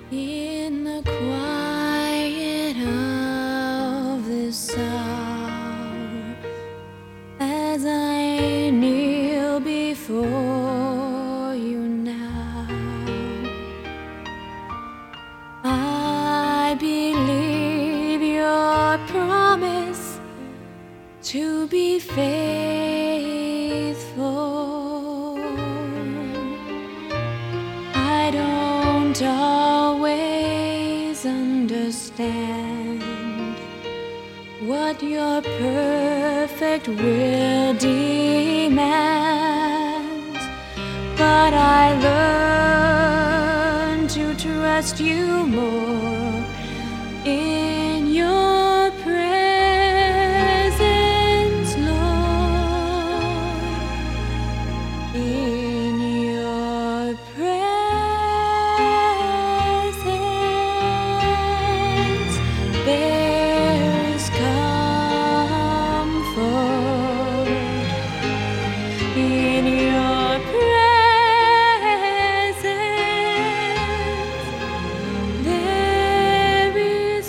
In the quiet of this hour, as I kneel before you now, I believe your promise to be faithful. I don't always understand what your perfect will demands, but I learn to trust you more in your presence, Lord. In your presence there is comfort. In your presence there is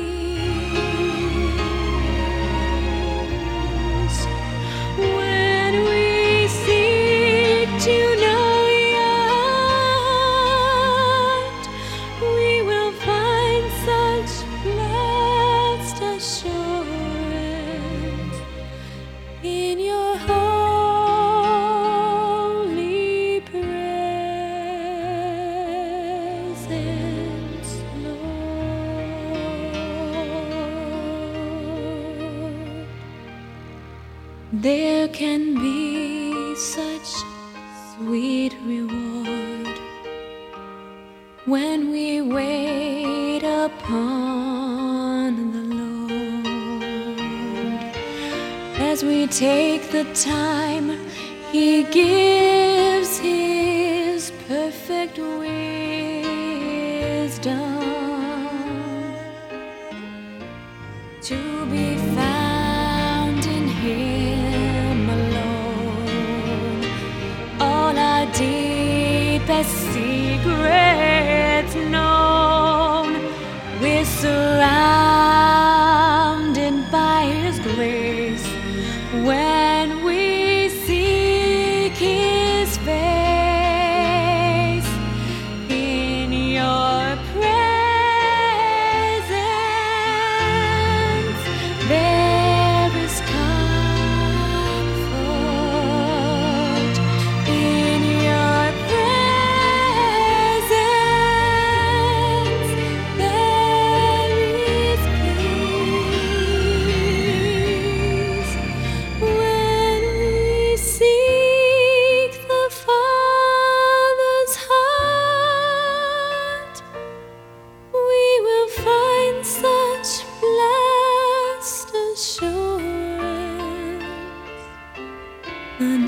peace. When we seek to know your heart, we will find such blessed assurance in your holy presence, Lord. There can be such sweet reward when we wait upon the Lord. As we take the time, He gives His perfect wisdom to be found in Him alone. All our deepest secrets known, we're surrounded by His grace when we seek His face. In your presence there is comfort. In your presence there is peace. When we seek the Father's heart, we will find such blessed assurance. An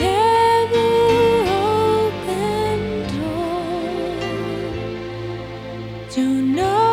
ever open door to know